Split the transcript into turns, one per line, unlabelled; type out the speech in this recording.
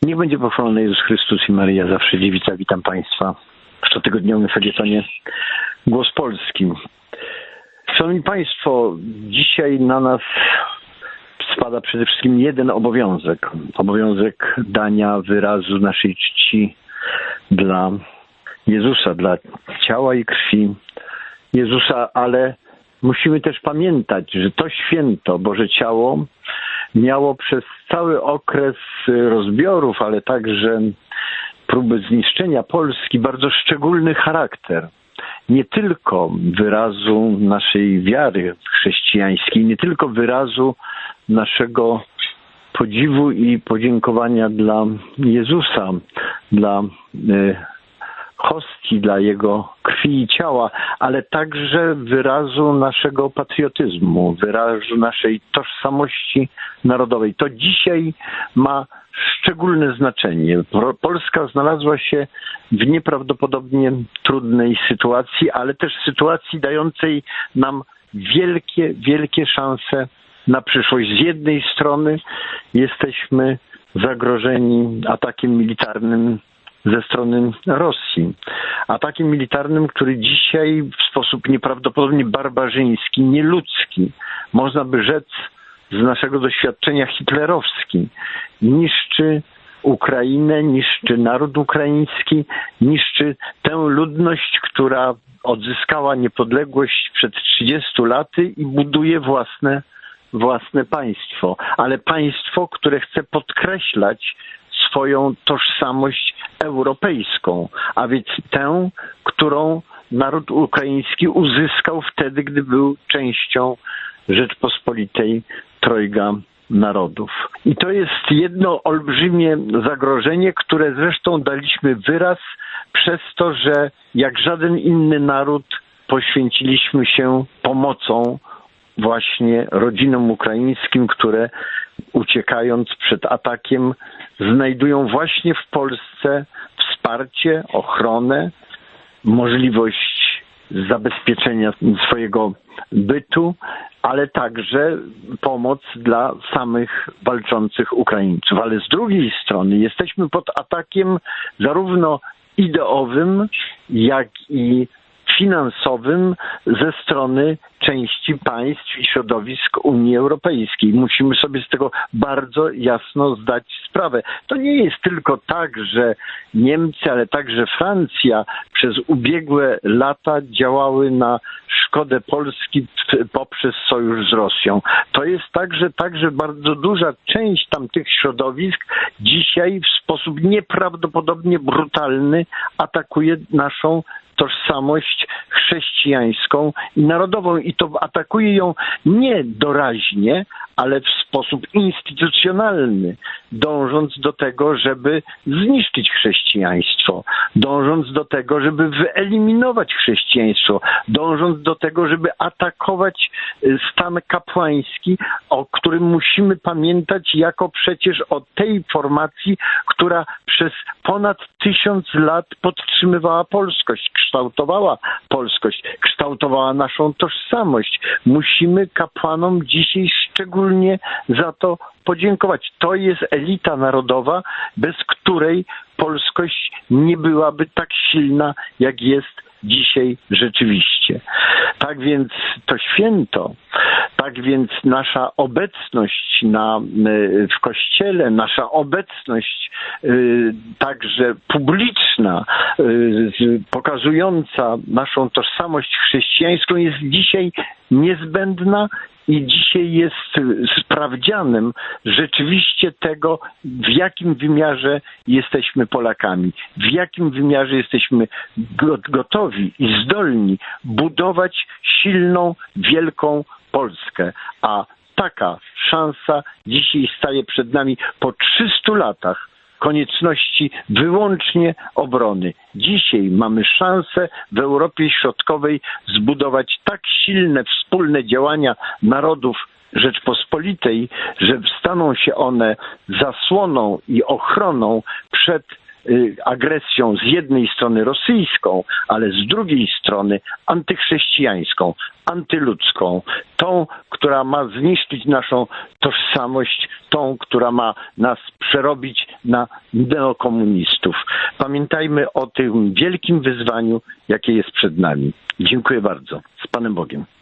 Niech będzie pochwalony Jezus Chrystus i Maryja zawsze dziewica. Witam Państwa w cotygodniowym felietonie Głos Polski. Szanowni Państwo, dzisiaj na nas spada przede wszystkim jeden obowiązek. Obowiązek dania wyrazu naszej czci dla Jezusa, dla ciała i krwi Jezusa, ale musimy też pamiętać, że to święto, Boże Ciało, miało przez cały okres rozbiorów, ale także próby zniszczenia Polski bardzo szczególny charakter. Nie tylko wyrazu naszej wiary chrześcijańskiej, nie tylko wyrazu naszego podziwu i podziękowania dla Jezusa, dla hostii, dla Jego krwi i ciała, ale także wyrazu naszego patriotyzmu, wyrazu naszej tożsamości narodowej. To dzisiaj ma szczególne znaczenie. Polska znalazła się w nieprawdopodobnie trudnej sytuacji, ale też sytuacji dającej nam wielkie szanse na przyszłość. Z jednej strony jesteśmy zagrożeni atakiem militarnym ze strony Rosji. Atakiem militarnym, który dzisiaj w sposób nieprawdopodobnie barbarzyński, nieludzki, można by rzec z naszego doświadczenia hitlerowski, niszczy Ukrainę, niszczy naród ukraiński, niszczy tę ludność, która odzyskała niepodległość przed 30 laty i buduje własne państwo. Ale państwo, które chce podkreślać swoją tożsamość europejską, a więc tę, którą naród ukraiński uzyskał wtedy, gdy był częścią Rzeczpospolitej Trojga Narodów. I to jest jedno olbrzymie zagrożenie, które zresztą daliśmy wyraz przez to, że jak żaden inny naród poświęciliśmy się pomocą właśnie rodzinom ukraińskim, które uciekając przed atakiem znajdują właśnie w Polsce wsparcie, ochronę, możliwość zabezpieczenia swojego bytu, ale także pomoc dla samych walczących Ukraińców. Ale z drugiej strony jesteśmy pod atakiem zarówno ideowym, jak i finansowym ze strony części państw i środowisk Unii Europejskiej. Musimy sobie z tego bardzo jasno zdać sprawę. To nie jest tylko tak, że Niemcy, ale także Francja przez ubiegłe lata działały na szkodę Polski poprzez sojusz z Rosją. To jest także bardzo duża część tamtych środowisk dzisiaj w sposób nieprawdopodobnie brutalny atakuje naszą tożsamość chrześcijańską i narodową. I to atakuje ją nie doraźnie, ale w sposób instytucjonalny, dążąc do tego, żeby zniszczyć chrześcijaństwo, dążąc do tego, żeby wyeliminować chrześcijaństwo, dążąc do tego, żeby atakować stan kapłański, o którym musimy pamiętać jako przecież o tej formacji, która przez ponad 1000 lat podtrzymywała polskość, kształtowała polskość, kształtowała naszą tożsamość. Musimy kapłanom dzisiaj szczególnie za to podziękować. To jest elita narodowa, bez której polskość nie byłaby tak silna, jak jest dzisiaj rzeczywiście. Tak więc to święto, tak więc nasza obecność w Kościele, nasza obecność także publiczna, pokazująca naszą tożsamość chrześcijańską jest dzisiaj niezbędna i dzisiaj jest sprawdzianem rzeczywiście tego, w jakim wymiarze jesteśmy Polakami, w jakim wymiarze jesteśmy gotowi i zdolni budować silną, wielką Polskę. A taka szansa dzisiaj staje przed nami po 300 latach konieczności wyłącznie obrony. Dzisiaj mamy szansę w Europie Środkowej zbudować tak silne wspólne działania narodów Rzeczpospolitej, że staną się one zasłoną i ochroną przed agresją z jednej strony rosyjską, ale z drugiej strony antychrześcijańską, antyludzką, tą, która ma zniszczyć naszą tożsamość, tą, która ma nas przerobić na neokomunistów. Pamiętajmy o tym wielkim wyzwaniu, jakie jest przed nami. Dziękuję bardzo. Z Panem Bogiem.